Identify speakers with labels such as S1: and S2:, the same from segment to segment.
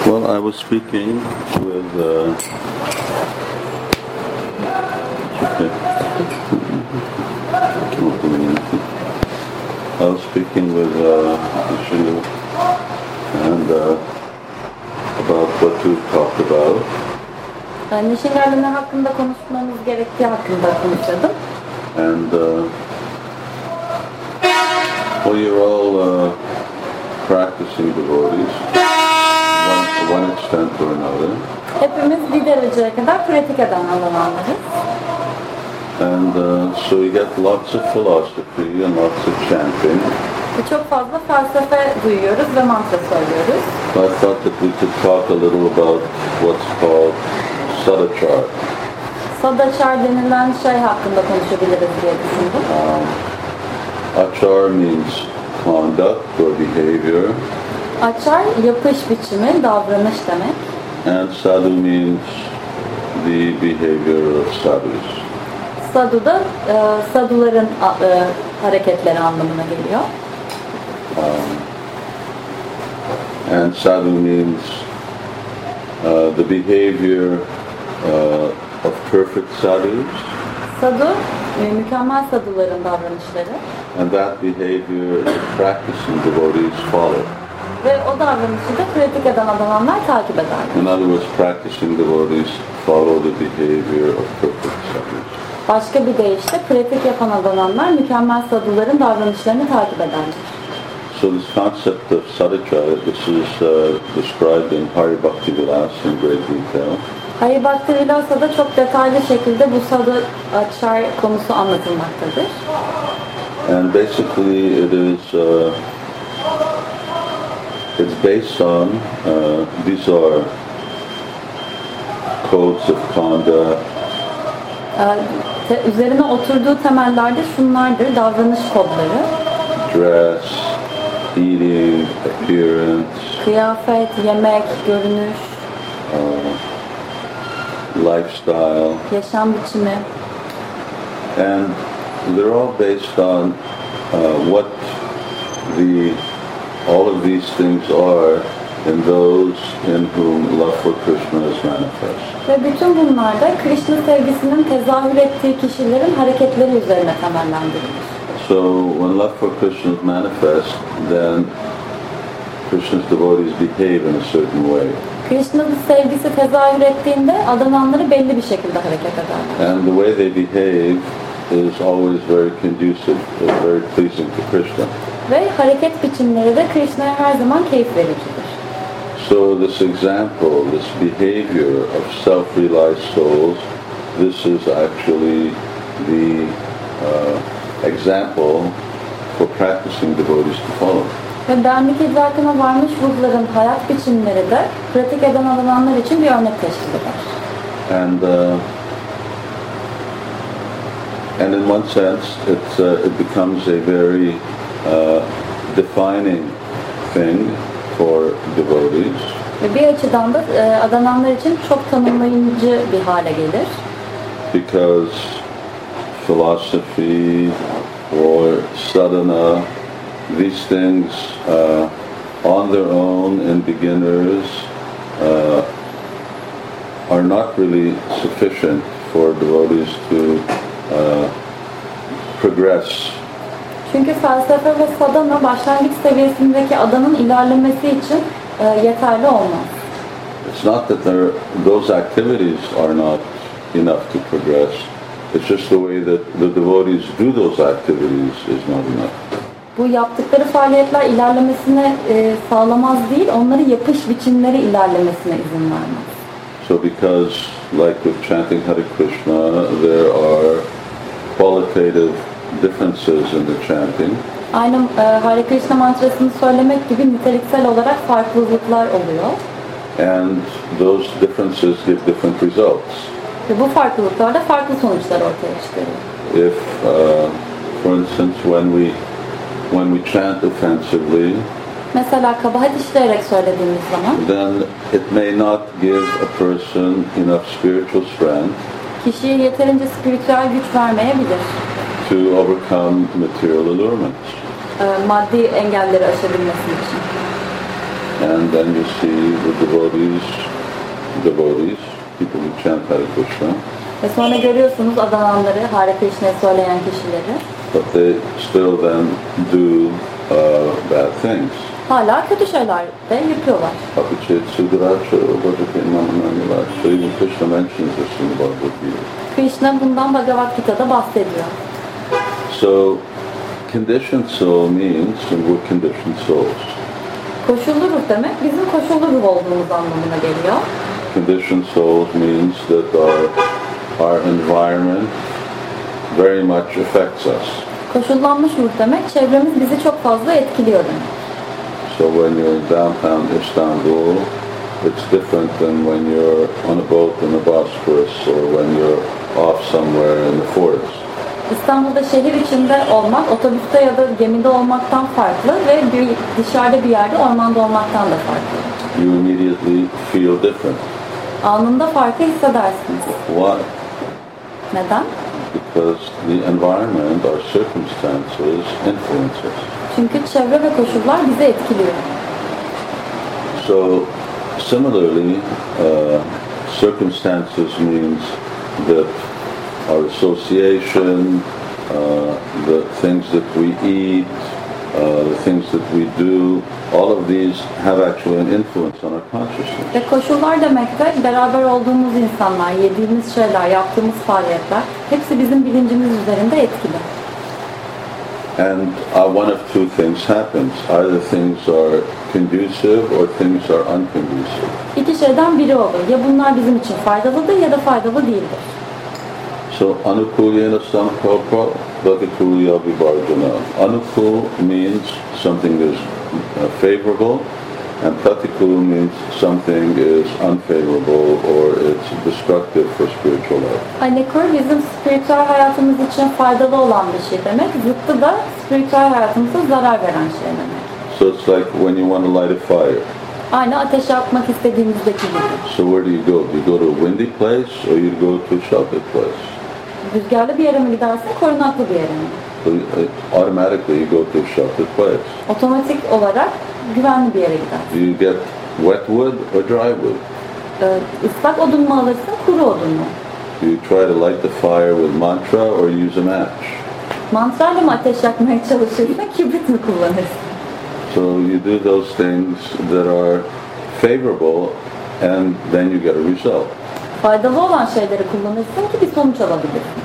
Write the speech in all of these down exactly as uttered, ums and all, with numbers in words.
S1: Well, I was speaking with uh, okay. I was speaking with uh, Shilu and uh, about what we've talked about.
S2: Nişinlerle ne hakkında konuşmamız gerektiği hakkında konuşuyordum.
S1: And uh, well, you're all uh, practicing devotees, one, one extent or another.
S2: Hepimiz bir dereceye kadar pratik eden adamlarız.
S1: And uh, so you get lots of philosophy and lots of chanting.
S2: Ve çok fazla felsefe duyuyoruz ve mantra söylüyoruz.
S1: So I thought that we could talk a little about what's called sadachar.
S2: Sadachar denilen şey hakkında konuşabiliriz diye düşündüm.
S1: Um, achar means conduct or behavior.
S2: Achar, yapış biçimi, davranış demek.
S1: And sadhu means the behavior of sadhus.
S2: Sadhu da e, saduların e, hareketleri anlamına geliyor.
S1: Um, and sadhu means uh, the behavior uh, of perfect sadhus.
S2: Sadhu, e, mükemmel saduların davranışları.
S1: And that behavior the practicing devotees follow.
S2: Ve o davranışı da pratik eden adamlar takip ederler.
S1: In other words, practicing devotees follow the behavior of perfect sadhus.
S2: Başka bir deyişle pratik yapan adamlar mükemmel saduların davranışlarını takip ederler.
S1: So this concept of sadachara, this is uh, described in Hari Bhakti Vilas in great detail.
S2: Hari Bhakti Vilas'ta çok detaylı şekilde bu sadhu achar konusu anlatılmaktadır.
S1: And basically it is uh, it's based on uh, these are codes of conduct.
S2: Te, üzerine oturduğu temellerde şunlardır: davranış kodları,
S1: dress, eating, appearance,
S2: kıyafet, yemek, görünüş,
S1: uh, lifestyle,
S2: yaşam biçimi.
S1: and they're all based on uh, what the all of these things are in those in whom love for Krishna is manifest.
S2: Ve bütün bunlar da Krishna sevgisinin tezahür ettiği kişilerin hareketleri üzerine temellendirilir.
S1: So when love for Krishna is manifest, then Krishna's devotees behave in a certain way.
S2: Krishna'nın sevgisi tezahür ettiğinde adananları belli bir şekilde hareket ederler.
S1: And the way they behave is always very conducive, very pleasing to Krishna.
S2: Ve hareket biçimleri de Krishna'ya her zaman keyif vericidir.
S1: So this example, this behavior of self-realized souls, this is actually the uh, example for practicing devotees to follow.
S2: Ve benlik idrakına varmış ruhların hayat biçimleri de pratik eden adamlar için bir örnek teşkil eder.
S1: And uh, and in one sense, it's uh, it becomes a very uh, defining thing for devotees.
S2: Ve bir açıdan da e, adananlar için çok tanımlayıcı bir hale gelir.
S1: Because philosophy or sadhana, these things uh, on their own in beginners uh, are not really sufficient for devotees to uh, progress.
S2: Çünkü felsefe ve sadhana başlangıç seviyesindeki adanın ilerlemesi için e, yeterli olmaz.
S1: It's not that there, those activities are not enough to progress. It's just the way that the devotees do those activities is not enough.
S2: Bu yaptıkları faaliyetler ilerlemesine e, sağlamaz değil, onları yapış biçimleri ilerlemesine izin vermez.
S1: So because, like with chanting Hare Krishna, there are qualitative differences in the chanting.
S2: Aynı e, Hare Krishna mantrasını söylemek gibi niteliksel olarak farklılıklar oluyor.
S1: And those differences give different results.
S2: Ve bu farklılıklar da farklı sonuçlar ortaya çıkarıyor.
S1: If, uh, for instance, when we when we chant offensively,
S2: Mesela kabahat işleyerek söylediğimiz zaman,
S1: then it may not give a person enough spiritual strength
S2: kişiye yeterince spiritüel güç vermeyebilir.
S1: to overcome material allurements.
S2: E, maddi engelleri aşabilmesi için.
S1: And then you see the devotees, devotees, people who chant Hare Krishna.
S2: Ve sonra görüyorsunuz adananları, Hare Krishna'yı söyleyen kişileri.
S1: But they still then do uh, bad things.
S2: Hala kötü şeyler de yapıyorlar.
S1: Apichet Sudracha Bhajate Mamananila. So even Krishna mentions this in the Bhagavad Gita.
S2: Krishna bundan Bhagavad Gita'da bahsediyor.
S1: So, conditioned soul means, and we're conditioned souls.
S2: Koşullu ruh demek bizim koşullu ruh olduğumuz anlamına geliyor.
S1: Conditioned souls means that our, our environment very much affects us.
S2: Koşullanmış ruh demek çevremiz bizi çok fazla etkiliyor demek.
S1: So when you're in downtown Istanbul, it's different than when you're on a boat in the Bosphorus or when you're off somewhere in the forest.
S2: İstanbul'da şehir içinde olmak, otobüste ya da gemide olmaktan farklı ve bir, dışarıda bir yerde ormanda olmaktan da farklı.
S1: You immediately feel different.
S2: Anında farkı hissedersiniz.
S1: Why?
S2: Neden?
S1: Because the environment, our circumstances, influence us.
S2: Çünkü çevre ve koşullar bizi etkiliyor.
S1: So, similarly, uh, circumstances means that our association, uh, the things that we eat, uh, the things that we do, all of these have actually an influence on our consciousness.
S2: Ve koşullar demek de beraber olduğumuz insanlar, yediğimiz şeyler, yaptığımız faaliyetler hepsi bizim bilincimiz üzerinde etkili.
S1: And uh, one of two things happens. Either things are conducive or things are unconducive.
S2: İki şeyden biri olur. Ya bunlar bizim için faydalıdır ya da faydalı değildir.
S1: So, anukulyena samkalpa pratikulya vivarjana. Anukul means something is uh, favorable, and pratikul means something is unfavorable or it's destructive for spiritual life.
S2: Anekul bizim spiritüel hayatımız için faydalı olan bir şey demek. Zıttı da spiritüel hayatımıza zarar veren şey demek.
S1: So it's like when you want to light a fire.
S2: Aynı ateşe atmak istediğimizdeki gibi.
S1: So where do you go? Do you go to a windy place or you go to a sheltered place?
S2: Rüzgarlı bir yere mi gidersin, korunaklı bir yere mi?
S1: So uh, automatically you go to a sheltered place.
S2: Otomatik olarak güvenli bir yere gidersin.
S1: Do you get wet wood or dry wood?
S2: Ee, ıslak odun mu alırsın, kuru odun mu?
S1: Do you try to light the fire with mantra or use a match?
S2: Mantrayla mı ateş yakmaya çalışırsın, kibrit mi kullanırsın?
S1: So you do those things that are favorable and then you get a result.
S2: Faydalı olan şeyleri kullanırsın ki bir sonuç alabilirsin.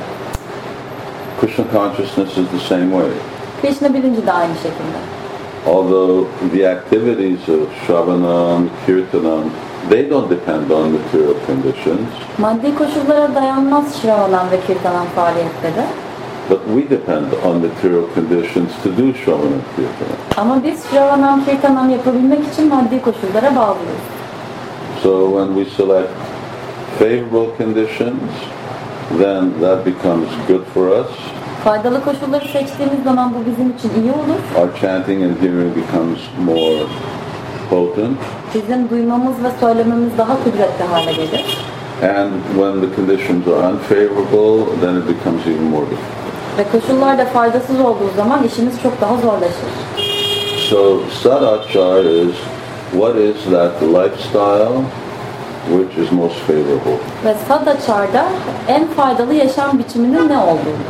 S1: Krishna consciousness is the same way.
S2: Krishna bilinci de aynı şekilde.
S1: Although the activities of Shravanam, Kirtanam, they don't depend on material conditions,
S2: Maddi koşullara dayanmaz Shravanam ve Kirtanam faaliyetleri.
S1: but we depend on material conditions to do Shravanam Kirtanam.
S2: Ama biz Shravanam Kirtanam yapabilmek için maddi koşullara bağlıyız.
S1: So when we select favorable conditions, then that becomes good for us.
S2: Faydalı koşulları seçtiğimiz zaman bu bizim için iyi olur.
S1: Our chanting and hearing becomes more potent.
S2: Bizim duymamız ve söylememiz daha kudretli hale gelir.
S1: And when the conditions are unfavorable, then it becomes even more difficult.
S2: Ve koşullar da faydasız olduğu zaman işimiz çok daha zorlaşır.
S1: So sadachar is what is that lifestyle which is most favorable.
S2: Ve Sadachar'da en faydalı yaşam biçiminin ne olduğunu.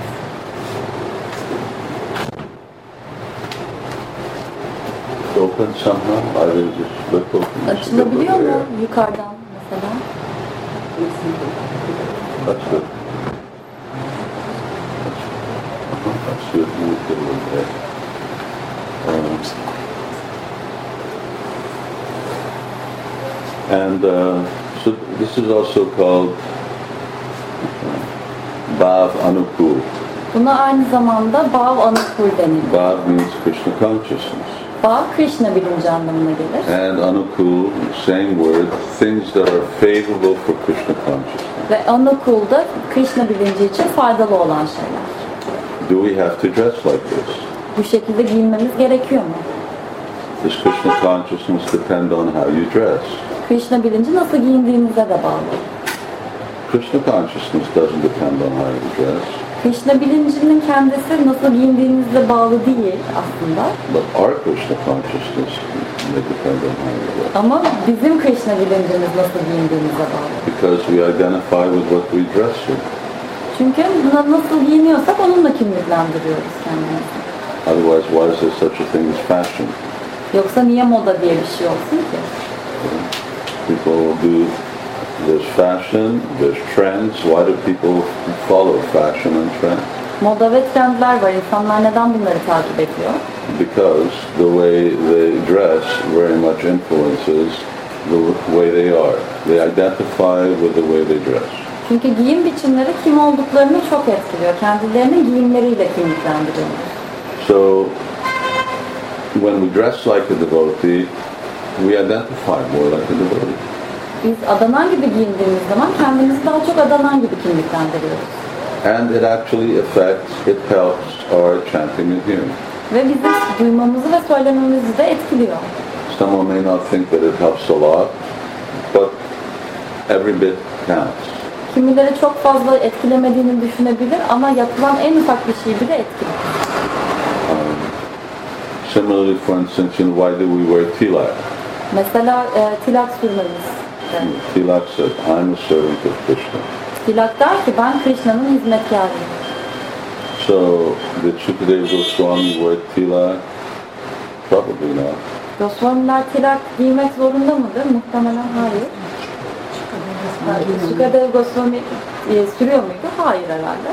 S1: Open somehow, I will just flip open.
S2: Açılabiliyor mu yukarıdan mesela?
S1: That's good. That's good. Move it a little bit. Um, and uh, so this is also called uh, Bhav Anukul.
S2: Buna aynı zamanda Bhav Anukul denilir.
S1: Bhav means Krishna consciousness.
S2: Bhav Krishna bilinci anlamına gelir.
S1: And Anukul, same word, things that are favorable for Krishna consciousness.
S2: Ve Anukul da Krishna bilinci için faydalı olan şeyler.
S1: Do we have to dress like this?
S2: Bu şekilde giyinmemiz gerekiyor mu?
S1: Does Krishna consciousness depend on how you dress?
S2: Krishna bilinci nasıl giyindiğimize de bağlı.
S1: Krishna consciousness doesn't depend on how you dress.
S2: Krishna bilincinin kendisi nasıl giyindiğinizle bağlı değil aslında.
S1: But our Krishna consciousness They depend on how we dress.
S2: Ama bizim Krishna bilincimiz nasıl giyindiğimize bağlı.
S1: Because we identify with what we dress with.
S2: Çünkü buna nasıl giyiniyorsak onunla kimliklendiriyoruz kendimizi.
S1: Otherwise, why is there such a thing as fashion?
S2: Yoksa niye moda diye bir şey olsun ki?
S1: People do, there's fashion, there's trends. Why do people follow fashion and trends?
S2: Moda ve trendler var. İnsanlar neden bunları takip ediyor?
S1: Because the way they dress very much influences the way they are. They identify with the way they dress.
S2: Çünkü giyim biçimleri kim olduklarını çok etkiliyor. Kendilerini giyimleriyle kimliklendiriyorlar.
S1: So, when we dress like a devotee, we identify more like a devotee.
S2: Biz adanan gibi giyindiğimiz zaman kendimizi daha çok adanan gibi kimliklendiriyoruz.
S1: And it actually affects, it helps our chanting and hearing.
S2: Ve bizim duymamızı ve söylememizi de etkiliyor.
S1: Someone may not think that it helps a lot, but every bit counts.
S2: Kimileri çok fazla etkilemediğini düşünebilir ama yapılan en ufak bir şey bile etkili.
S1: Um, similarly, for instance, you know, why do we wear tilak?
S2: Mesela e, tilak sürmemiz. Evet.
S1: Tilak said, I'm a servant of Krishna.
S2: Tilak der ki ben Krishna'nın hizmetkarıyım.
S1: So, did Shukadeva Goswami wear tilak? Probably not.
S2: Goswamiler tilak giymek zorunda mıdır? Muhtemelen hayır. Shukadeva Goswami e, sürüyor muydu? Hayır herhalde.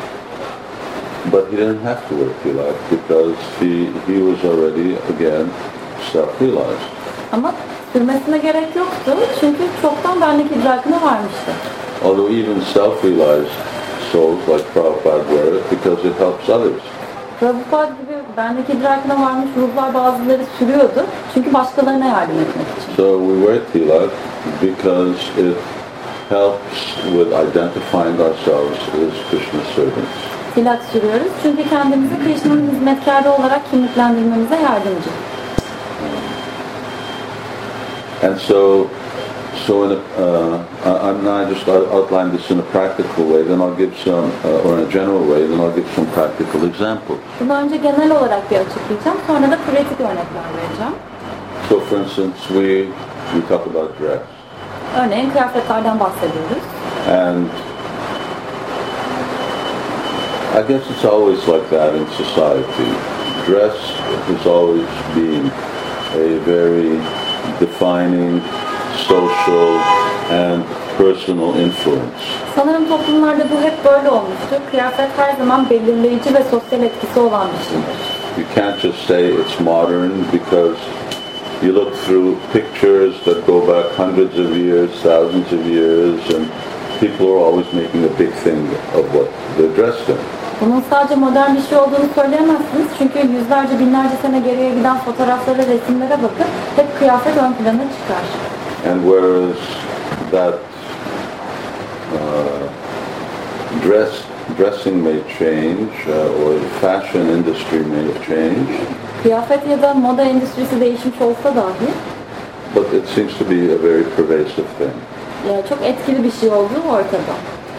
S1: But he didn't have to wear tilak because he, he was already, again, self-realized.
S2: Ama sürmesine gerek yoktu çünkü çoktan benlik idrakına varmıştı.
S1: Although even self-realized souls like Prabhupada wear it because it helps others.
S2: Prabhupada gibi benlik idrakına varmış ruhlar bazıları sürüyordu çünkü başkalarına yardım etmek için.
S1: So we wear tilak because it helps with identifying ourselves as Krishna's servants.
S2: Tilak sürüyoruz çünkü kendimizi Krishna'nın hizmetkarı olarak kimliklendirmemize yardımcı.
S1: And so, so in a, uh, I'm now just outline this in a practical way. Then I'll give some, uh, or in a general way. Then I'll give some practical examples.
S2: Bunu önce genel olarak bir açıklayacağım, sonra da pratik örnekler vereceğim.
S1: So, for instance, we we talk about dress,
S2: Örneğin kıyafetlerden bahsediyoruz.
S1: and I guess it's always like that in society. Dress has always been a very defining social and personal influence.
S2: Sanırım toplumlarda bu hep böyle olmuştur. Kıyafet her zaman belirleyici ve sosyal etkisi olan bir şeydir.
S1: You can't just say it's modern because you look through pictures that go back hundreds of years, thousands of years, and people are always making a big thing of what they're dressed in.
S2: Bunun sadece modern bir şey olduğunu söyleyemezsiniz çünkü yüzlerce binlerce sene geriye giden fotoğraflara, resimlere bakın hep kıyafet ön plana çıkar.
S1: And whereas that uh, dress, dressing may change, uh, or the fashion industry may have changed,
S2: Kıyafet ya da moda endüstrisi değişmiş olsa dahi
S1: but it seems to be a very pervasive thing.
S2: ya çok etkili bir şey olduğu ortada.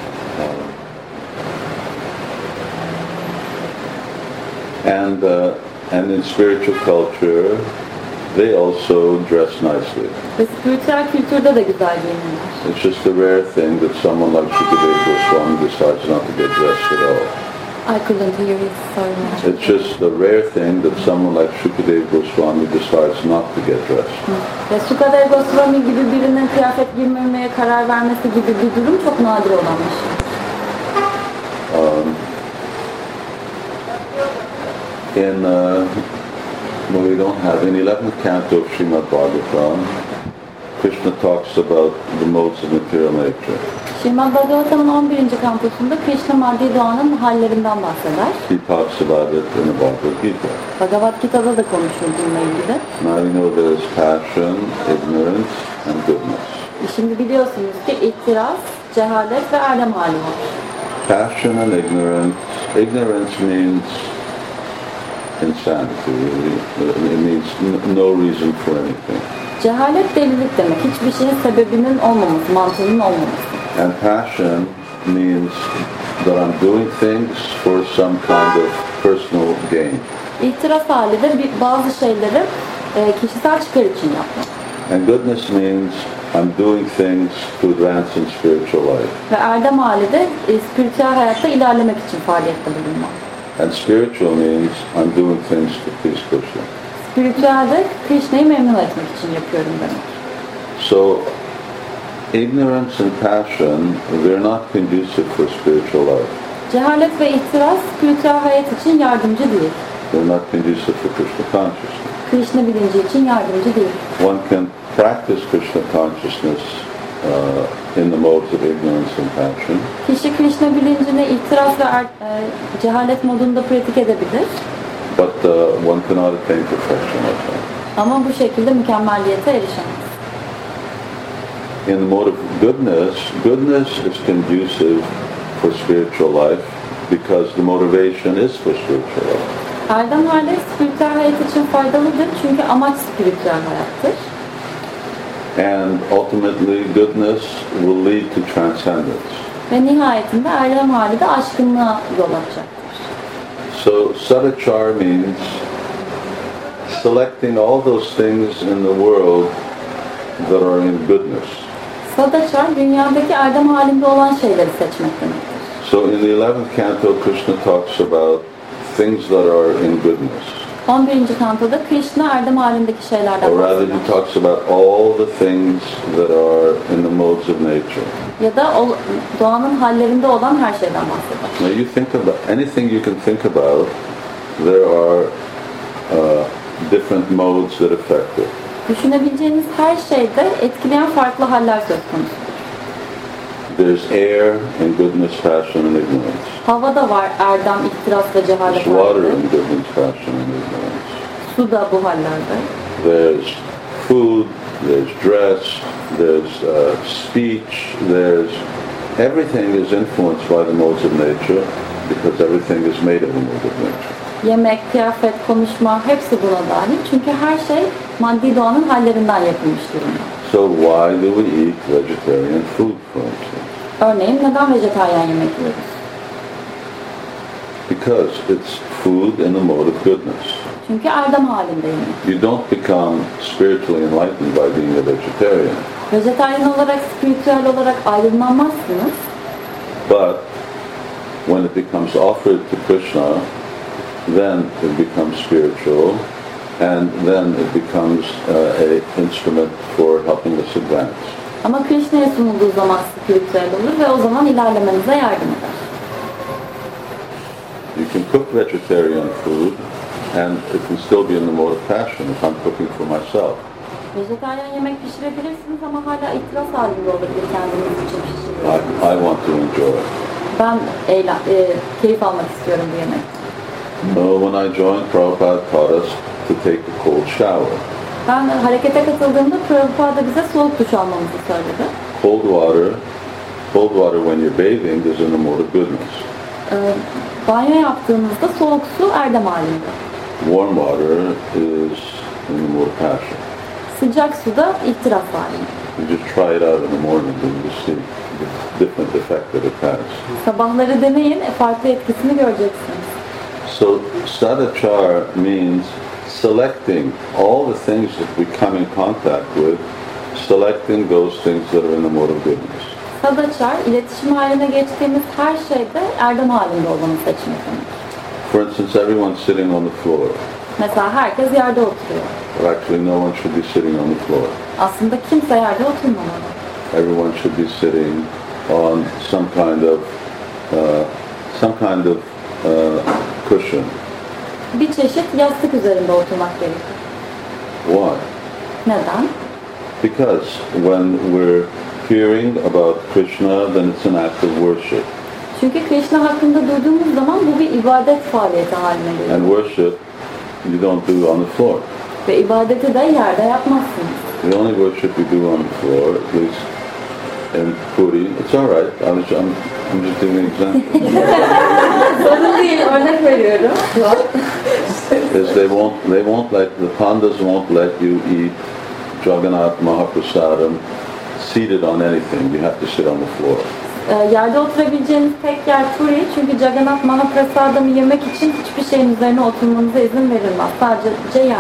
S1: And uh, and in spiritual culture, they also dress nicely.
S2: Ve spiritüel kültürde de güzel giyinirler.
S1: It's just a rare thing that someone like Shukadeva Goswami decides not to get dressed at all.
S2: I couldn't hear you, sorry.
S1: It's just a rare thing that someone like Shukadeva Goswami decides not to get dressed.
S2: Ve Shukadeva Goswami gibi birinin kıyafet giymemeye karar vermesi gibi bir durum çok nadir olan bir şey.
S1: Um, in uh, when we don't have in eleventh canto of Srimad Bhagavatam, Krishna talks about the modes of material nature.
S2: Srimad Bhagavatam'ın on birinci kantosunda Krishna maddi doğanın hallerinden bahseder.
S1: He talks about it in the Bhagavad Gita.
S2: Bhagavad Gita'da da konuşur bununla ilgili.
S1: Now we know there is passion, ignorance, and goodness.
S2: Şimdi biliyorsunuz ki ihtiras, cehalet ve erdem hali var.
S1: Passion and ignorance. Ignorance means insanity. It means no reason for anything.
S2: Cehalet delilik demek. Hiçbir şeyin sebebinin olmaması, mantığının olmaması.
S1: And passion means that I'm doing things for some kind of personal gain.
S2: İhtiras hali de bir, bazı şeyleri e, kişisel çıkar için yapmak.
S1: And goodness means I'm doing things to advance in spiritual life.
S2: Ve erdem hali de e, spiritüel hayatta ilerlemek için faaliyette bulunmak.
S1: And spiritual means I'm doing things to please Krishna.
S2: Spiritüel de Krishna'yı memnun etmek için yapıyorum demek.
S1: So, ignorance and passion, they're not conducive for spiritual life.
S2: Cehalet ve ihtiras spiritüel hayat için yardımcı değil.
S1: They're not conducive for Krishna consciousness.
S2: Krishna bilinci için yardımcı değil.
S1: One can practice Krishna consciousness uh, in the modes of ignorance and passion,
S2: Kişi Krishna bilincini ihtiras ve er, e, cehalet modunda pratik edebilir.
S1: but uh, one cannot attain perfection like that.
S2: Ama bu şekilde mükemmelliyete erişemez.
S1: In the mode of goodness, goodness is conducive for spiritual life because the motivation is for spiritual life.
S2: Erdem hali spiritüel hayat için faydalıdır çünkü amaç spiritüel hayattır.
S1: And ultimately, goodness will lead to transcendence.
S2: Ve nihayetinde erdem hali de aşkınlığa yol açacaktır.
S1: So, sadachar means selecting all those things in the world that are in goodness.
S2: Sadachar, dünyadaki erdem halinde olan şeyleri seçmek demektir.
S1: So in the eleventh canto, Krishna talks about things that are in goodness.
S2: on birinci kantoda Krishna erdem halindeki şeylerden
S1: Or rather,
S2: bahseder.
S1: he talks about all the things that are in the modes of nature.
S2: Ya da o, doğanın hallerinde olan her şeyden bahseder.
S1: Now you think about anything you can think about, there are uh, different modes that affect it.
S2: Düşünebileceğiniz her şeyde etkileyen farklı haller söz konusu.
S1: There's air in goodness, passion, and ignorance.
S2: Havada var erdem, ihtiras ve cehalet
S1: There's water
S2: halleri.
S1: in goodness, passion, and ignorance.
S2: Su da bu hallerde.
S1: There's food, there's dress, there's uh, speech, there's everything is influenced by the modes of nature because everything is made of the mode of nature.
S2: Yemek, kıyafet, konuşma hepsi buna dahil. Çünkü her şey maddi doğanın hallerinden yapılmış durumda.
S1: So why do we eat vegetarian food, for instance?
S2: Örneğin neden vejetaryen yemek yiyoruz?
S1: Because it's food in the mode of goodness.
S2: Çünkü erdem halinde yemek.
S1: You don't become spiritually enlightened by being a vegetarian,
S2: Vejetaryen olarak, spiritüel olarak aydınlanmazsınız.
S1: but when it becomes offered to Krishna, then it becomes spiritual, and then it becomes uh, a instrument for helping us advance.
S2: Ama Krishna'ya sunulduğu zaman spiritüel olur ve o zaman ilerlemenize yardım eder.
S1: You can cook vegetarian food, and it can still be in the mode of passion if I'm cooking for myself.
S2: Vejetaryen yemek pişirebilirsiniz ama hala itiraz halinde olabilir kendiniz için
S1: I,
S2: pişiriyorsunuz.
S1: I want to enjoy it.
S2: Ben eğlen, e, keyif almak istiyorum bu yemekten.
S1: So when I joined, Prabhupada taught us to take a cold shower.
S2: Ben harekete katıldığımda Prabhupada bize soğuk duş almamızı söyledi.
S1: Cold water, cold water when you're bathing is in the mode of goodness.
S2: Ee, banyo yaptığınızda soğuk su erdem halinde.
S1: Warm water is in the mode of passion.
S2: Sıcak su da ihtiras halinde.
S1: You just try it out in the morning and you see the different effect that it has.
S2: Sabahları deneyin, e, farklı etkisini göreceksiniz.
S1: So sadachar means selecting all the things that we come in contact with, selecting those things that are in the mode of goodness.
S2: Sadachar, iletişim haline geçtiğimiz her şeyde erdem halinde olanı seçmek demek.
S1: For instance, everyone's sitting on the floor.
S2: Mesela herkes yerde oturuyor.
S1: But actually, no one should be sitting on the floor.
S2: Aslında kimse yerde oturmamalı.
S1: Everyone should be sitting on some kind of uh, some kind of uh, cushion.
S2: Bir çeşit yastık üzerinde oturmak gerekir.
S1: Why?
S2: Neden?
S1: Because when we're hearing about Krishna, then it's an act of worship.
S2: Çünkü Krishna hakkında duyduğumuz zaman bu bir ibadet faaliyeti haline geliyor.
S1: And worship you don't do on the floor.
S2: Ve ibadeti de yerde yapmazsınız.
S1: The only worship you do on the floor, at least in Puri, it's all right. I was, I'm, I'm just giving an example.
S2: Sorun değil, örnek veriyorum.
S1: is they won't they won't let the pandas won't let you eat Jagannath Mahaprasadam seated on anything. You have to sit on the floor.
S2: Ee, yerde oturabileceğiniz tek yer Puri. Çünkü Jagannath Mahaprasadam'ı yemek için hiçbir şeyin üzerine oturmanıza izin verilmez. Sadece yerde.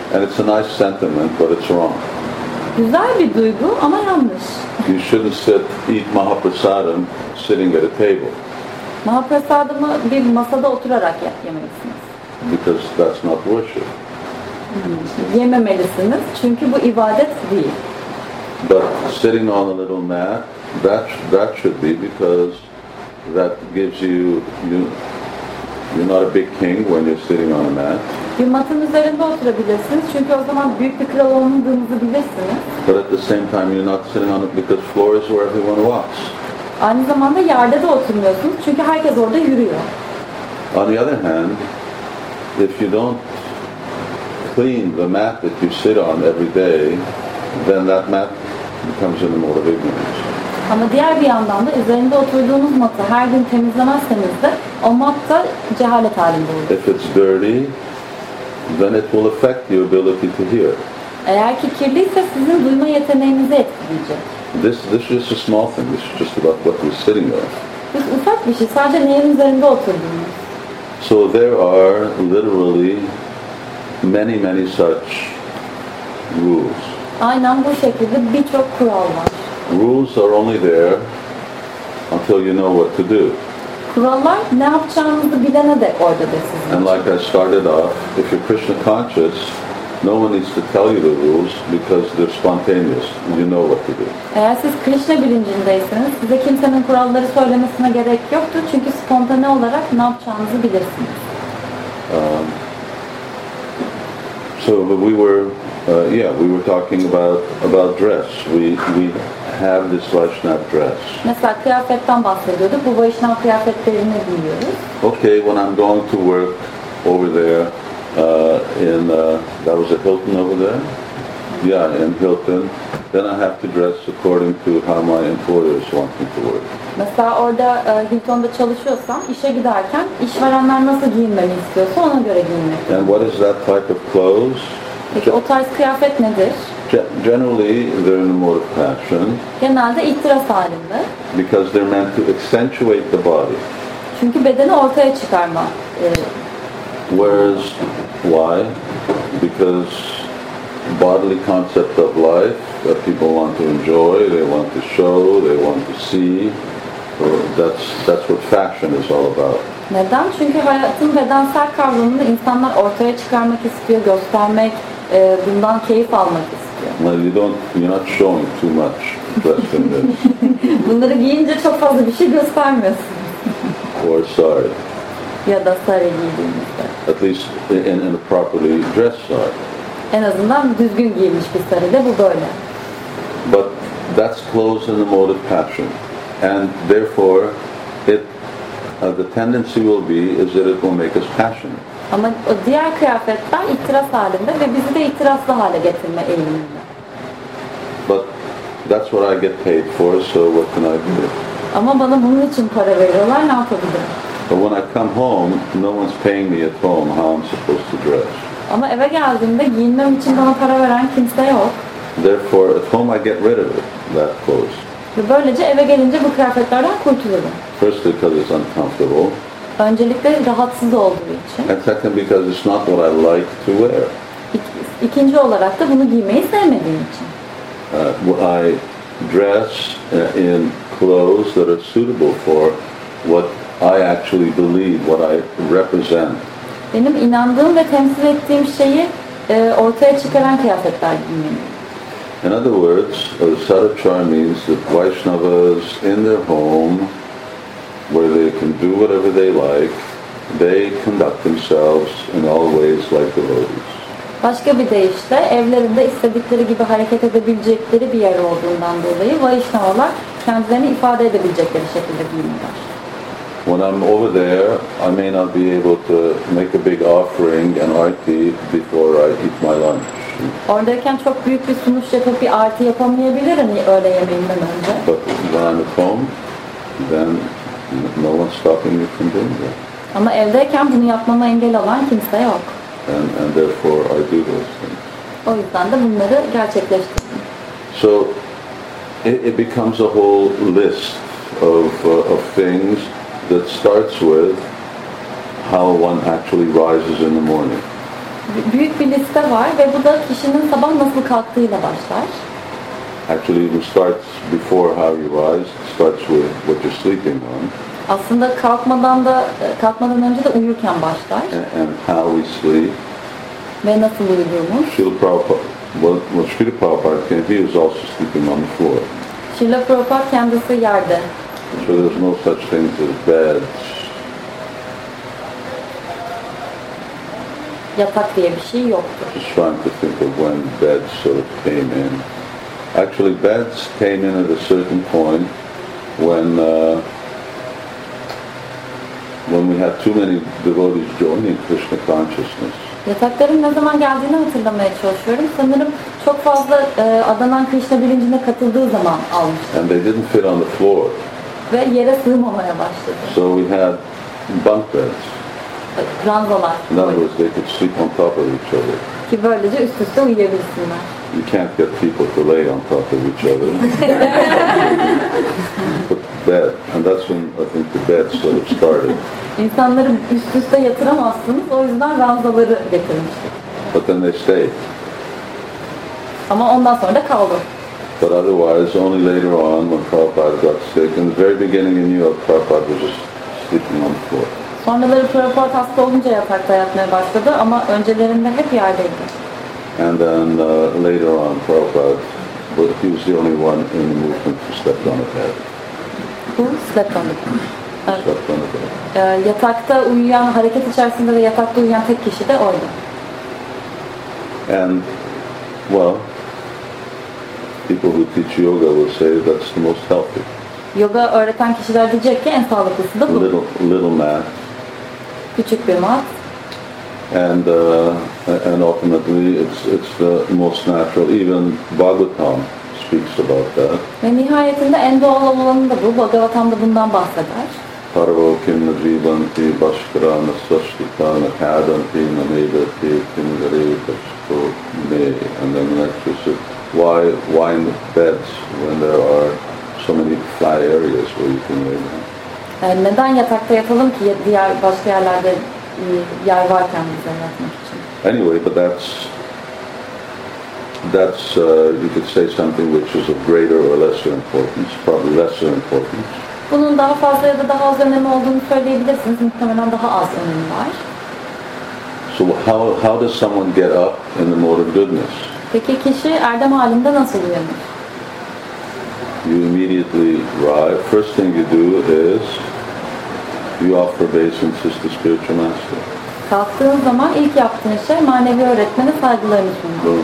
S1: And it's a nice sentiment, but it's wrong.
S2: Güzel bir duygu ama yanlış.
S1: You shouldn't sit, eat Mahaprasadam sitting at a table,
S2: Mahaprasadımı bir masada oturarak ye- yemelisiniz.
S1: because that's not worship.
S2: Yememelisiniz çünkü bu ibadet değil.
S1: But sitting on a little mat, that that should be, because that gives you, you you're not a big king when you're sitting on a mat.
S2: Bir matın üzerinde oturabilirsiniz çünkü o zaman büyük bir kral olmadığınızı bilirsiniz.
S1: But at the same time, you're not sitting on it because floor is where everyone walks.
S2: Aynı zamanda yerde de oturmuyorsunuz çünkü herkes orada yürüyor.
S1: On the other hand, if you don't clean the mat that you sit on every day, then that mat becomes in the mode of ignorance.
S2: Ama diğer bir yandan da üzerinde oturduğunuz matı her gün temizlemezseniz de o mat da cehalet halinde olur.
S1: If it's dirty, then it will affect your ability to hear.
S2: Eğer ki kirliyse sizin duyma yeteneğinizi etkileyecek.
S1: This this is just a small thing. This is just about what you're sitting on.
S2: Bu ufak bir şey, sadece neyin üzerinde oturduğunuz.
S1: So there are literally many, many such rules.
S2: Aynen bu şekilde birçok kural var.
S1: Rules are only there until you know what to do.
S2: Kurallar ne yapacağınızı bilene de oradadır sizin.
S1: And like I started off, if you're Krishna conscious, no one needs to tell you the rules because they're spontaneous. You know what to do.
S2: Eğer siz Krishna bilincindeyseniz size kimsenin kuralları söylemesine gerek yoktur. Çünkü spontane olarak ne yapacağınızı bilirsiniz.
S1: Um, so but we were, uh, yeah, we were talking about about dress. We we have this Vaishnava dress.
S2: Mesela kıyafetten bahsediyorduk. Bu Vaishnava kıyafetlerini giyiyoruz.
S1: Okay, when I'm going to work over there uh, in, uh, that was a Hilton over there? Yeah, in Hilton. Then I have to dress according to how my employers want me to work.
S2: Mesela orada e, Hilton'da çalışıyorsam işe giderken işverenler nasıl giyinmemi istiyorsa ona göre giyinmek.
S1: And what is that type of clothes?
S2: Peki o tarz kıyafet nedir?
S1: Ge- Generally, they're in the mode of passion
S2: Genelde ihtiras halinde.
S1: because they're meant to accentuate the body.
S2: Çünkü bedeni ortaya çıkarma. E,
S1: Whereas, why? Because bodily concept of life that people want to enjoy, they want to show, they want to see. So that's that's what fashion is all about.
S2: Neden? Çünkü hayatın bedensel kavramını insanlar ortaya çıkarmak istiyor, göstermek, e, bundan keyif almak istiyor.
S1: Well, you don't, you're not showing too much dressed in this,
S2: Bunları giyince çok fazla bir şey göstermiyorsun.
S1: or sorry,
S2: Ya da sarı giydiğinizde.
S1: at least in, in a properly dressed side.
S2: En azından düzgün giyilmiş bir sarıda bu böyle.
S1: But that's clothes in the mode of passion, and therefore, it uh, the tendency will be is that it will make us passionate.
S2: Ama o diğer kıyafetler ihtiras halinde ve bizi de ihtiraslı hale getirme eğiliminde.
S1: But that's what I get paid for, so what can I do?
S2: Ama bana bunun için para veriyorlar, ne yapabilirim?
S1: But when I come home, no one's paying me at home how I'm supposed to dress.
S2: Ama eve geldiğimde giyinmem için bana para veren kimse yok.
S1: Therefore, at home I get rid of it, that clothes.
S2: Ve böylece eve gelince bu kıyafetlerden kurtulurum.
S1: First because it's uncomfortable,
S2: Öncelikle rahatsız olduğu için.
S1: and second because it's not what I like to wear.
S2: İk- İkinci olarak da bunu giymeyi sevmediğim için.
S1: Uh, I dress uh, in clothes that are suitable for what I actually believe, what I represent.
S2: Benim inandığım ve temsil ettiğim şeyi e, ortaya çıkaran kıyafetler giymeliyim.
S1: In other words, uh, Sadachara means that Vaishnavas in their home, where they can do whatever they like, they conduct themselves in all ways like devotees.
S2: Başka bir deyişle evlerinde istedikleri gibi hareket edebilecekleri bir yer olduğundan dolayı Vaishnavalar kendilerini ifade edebilecekleri şekilde giyinirler.
S1: When I'm over there, I may not be able to make a big offering and arti before I eat my lunch.
S2: Oradayken çok büyük bir sunuş yapıp bir arti yapamayabilirim öğle yemeğinden önce.
S1: But when I'm at home, then no one's stopping me from doing that.
S2: Ama evdeyken bunu yapmama engel olan kimse yok.
S1: And, and therefore I do those things.
S2: O yüzden de bunları gerçekleştirdim.
S1: So it, it becomes a whole list of, uh, of things that starts with how one actually rises in the morning.
S2: B- Büyük bir liste var ve bu da kişinin sabah nasıl kalktığıyla başlar.
S1: Actually, it starts before how you rise. It starts with what you're sleeping on
S2: Aslında kalkmadan da kalkmadan önce de uyurken başlar
S1: and, and how we sleep.
S2: ve nasıl uyuduğumuz.
S1: Srila Prabhupada, well, well, Srila Prabhupada, he was also sleeping on the floor.
S2: Srila Prabhupada kendisi yerde.
S1: So there's no such things as beds.
S2: Yatak diye bir şey yoktu.
S1: Just trying to think of when beds sort of came in. Actually, beds came in at a certain point when uh, when we had too many devotees joining Krishna consciousness.
S2: Yatakların ne zaman geldiğini hatırlamaya çalışıyorum. Sanırım çok fazla e, adanan Krishna bilincine katıldığı zaman almıştı.
S1: And they didn't fit on the floor.
S2: Ve yere sığmamaya başladı.
S1: So we had bunk beds.
S2: Ranzalar.
S1: In other words, they could sleep on top of each other.
S2: Ki böylece üst üste uyuyabilsinler.
S1: You can't get people to lay on top of each other. But bed, and that's when I think the bed sort of started.
S2: İnsanları üst üste yatıramazsınız. O yüzden ranzaları getirmiştik.
S1: But then they stayed.
S2: Ama ondan sonra da kaldı.
S1: But otherwise, only later on, when Prabhupada got sick, in the very beginning in New York, Prabhupada was just sleeping on the floor.
S2: Sonraları Prabhupada hasta olunca yatakta yatmaya başladı ama öncelerinde hep yerdeydi.
S1: And then uh, later on, Prabhupada, but he was the only one in the movement who slept on a bed.
S2: Bu slept on it. Evet.
S1: Slept on a bed.
S2: Ee, yatakta uyuyan, hareket içerisinde ve yatakta uyuyan tek kişi de oydu.
S1: And, well, people who teach yoga will say that's the most healthy.
S2: Yoga öğreten kişiler diyecek ki en sağlıklısı da bu.
S1: Little, little mat.
S2: Küçük bir mat.
S1: And uh, and ultimately, it's it's the most natural. Even Bhagavatam speaks about that.
S2: Ve nihayetinde en doğal olanı da bu. Bhagavatam da bundan bahseder.
S1: Parvo kim jivanti bashkrana sastikana kadanti namedati kimgare pasto me. And then the next verse is, why why in the beds when there are so many flat areas where you can lay down?
S2: Yani neden yatakta yatalım ki diğer başka yerlerde yer varken bize yatmak için?
S1: Anyway, but that's that's uh, you could say something which is of greater or lesser importance, probably lesser importance.
S2: Bunun daha fazla ya da daha az önemi olduğunu söyleyebilirsiniz. Muhtemelen daha az önemi var.
S1: So how how does someone get up in the mode of goodness?
S2: Peki kişi erdem halinde nasıl uyanır?
S1: You immediately rise. First thing you do is you offer obeisances to spiritual master.
S2: Kalktığın zaman ilk yaptığın şey manevi öğretmene saygılarını sunmak.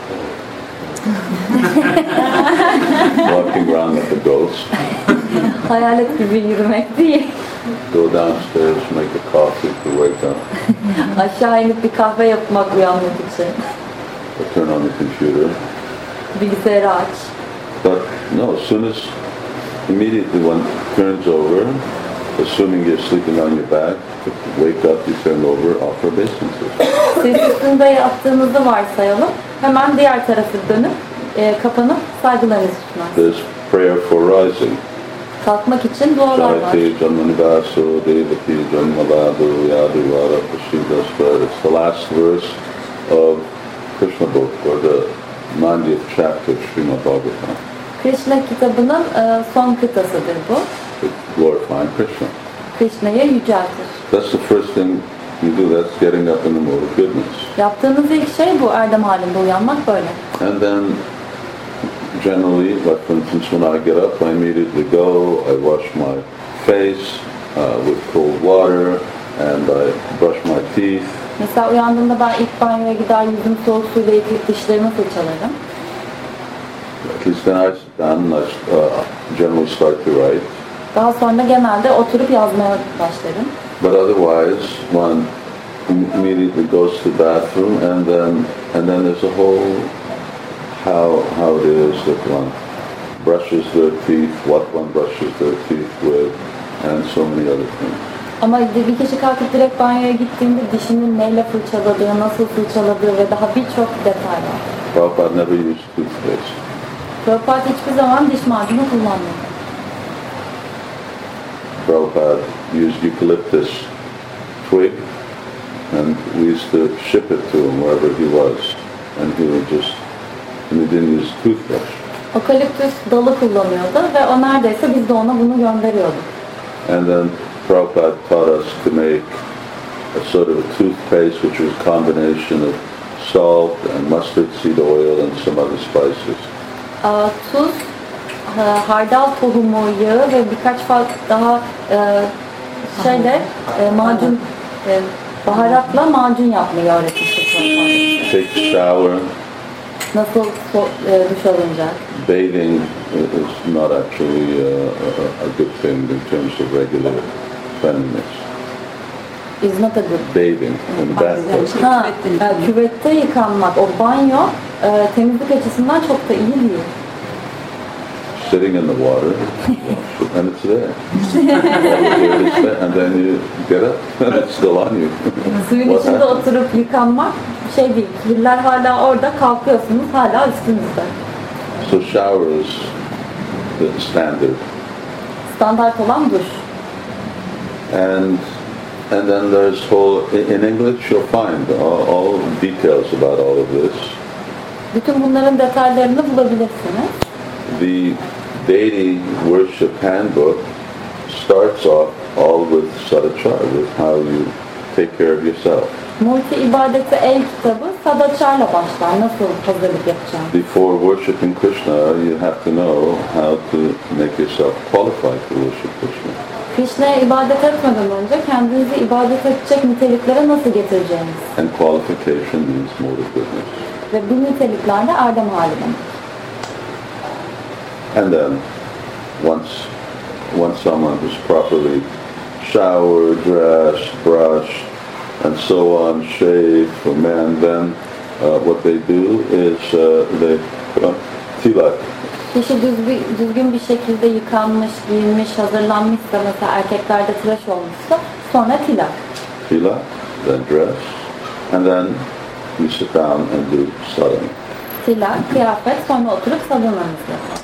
S1: Walking around like a ghost.
S2: Hayalet gibi yürümek değil.
S1: Go downstairs, make a coffee to wake up.
S2: Aşağı inip bir kahve yapmak uyanmak için.
S1: Or turn on the computer.
S2: Bilgisayarı aç.
S1: But no, as soon as immediately when it turns over, assuming you're sleeping on your back, wake up, you turn over, offer obeisances.
S2: Siz üstünde yattığınızı varsayalım. Hemen diğer tarafı dönüp e, kapanıp saygılarınızı sunmak.
S1: There's prayer for rising.
S2: Kalkmak için dualar var.
S1: Jayate Janmanivaso Devaki Janmalado Yaduvara Prasiddhasta. It's the last verse of Krishna book, or the ninetieth chapter of Srimad Bhagavatam.
S2: Krishna kitabının e, son kıtasıdır bu.
S1: It's glorifying Krishna.
S2: Krishna'yı yüceltir.
S1: That's the first thing you do. That's getting up in the mode of goodness.
S2: Yaptığınız ilk şey bu, erdem halinde uyanmak böyle.
S1: And then generally, like for instance, when I get up, I immediately go, I wash my face uh, with cold water, and I brush my teeth.
S2: Mesela uyandığımda ben ilk banyoya gider, yüzümü soğuk suyla yıkayıp dişlerimi fırçalarım.
S1: At least then I sit down and I uh, generally start to write.
S2: Daha sonra genelde oturup yazmaya başlarım.
S1: But otherwise, one immediately goes to the bathroom, and then and then there's a whole how how it is that one brushes their teeth, what one brushes their teeth with, and so many other things.
S2: Ama bir kişi kalkıp direkt banyoya gittiğinde dişini neyle fırçaladığı, nasıl fırçaladığı ve daha birçok detay var.
S1: Prabhupada never used toothpaste.
S2: Prabhupada hiçbir zaman diş macunu kullanmıyor.
S1: Prabhupada used eucalyptus twig and we used to ship it to him wherever he was, and he would just, and he didn't use toothbrush.
S2: Okaliptüs dalı kullanıyordu ve o neredeyse biz de ona bunu gönderiyorduk.
S1: And then Prabhupada taught us to make a sort of a toothpaste which was a combination of salt and mustard seed oil and some other spices.
S2: Aa, tuz, e, hardal tohumu yağı ve birkaç farklı daha e, şeyle e, macun, e, baharatla macun yapmayı öğretmiştik.
S1: Take shower.
S2: Nasıl so, e, duş alınacak?
S1: Bathing is not actually uh, a, a good thing in terms of regular cleanliness.
S2: Is not a good.
S1: Bathing in the bathtub.
S2: Ha, e, küvette yıkanmak, o banyo e, temizlik açısından çok da iyi değil.
S1: Sitting in the water, and it's there. All the dirt is there, and then you get up, and it's still on you.
S2: Suyun
S1: What
S2: içinde
S1: happened?
S2: oturup yıkanmak şey değil, kirler hala orada, kalkıyorsunuz hala üstünüzde.
S1: So shower is the standard.
S2: Standart olan duş.
S1: And and then there's whole, in English you'll find all, all details about all of this.
S2: Bütün bunların detaylarını bulabilirsiniz.
S1: The deity worship handbook starts off all with sadachar, with how you take care of yourself.
S2: Murti ibadeti el kitabı Sadachar'la başlar. Nasıl hazırlık yapacağım?
S1: Before worshiping Krishna, you have to know how to make yourself qualified to worship Krishna.
S2: Krishna'ya ibadet etmeden önce kendinizi ibadet edecek niteliklere nasıl getireceğiniz?
S1: And qualification means mode of goodness.
S2: Ve bu niteliklerle erdem hali demek.
S1: And then, once once someone is properly showered, dressed, brushed, and so on, shaved for men, then uh, what they do is uh, they put on tilak.
S2: Kişi düzgün, düzgün bir şekilde yıkanmış, giyinmiş, hazırlanmışsa, mesela erkeklerde tıraş olmuşsa, sonra tilak.
S1: Tilak, then dress, and then you sit down and do sadhana.
S2: Tilak, kıyafet, sonra oturup sadhananızı yapın.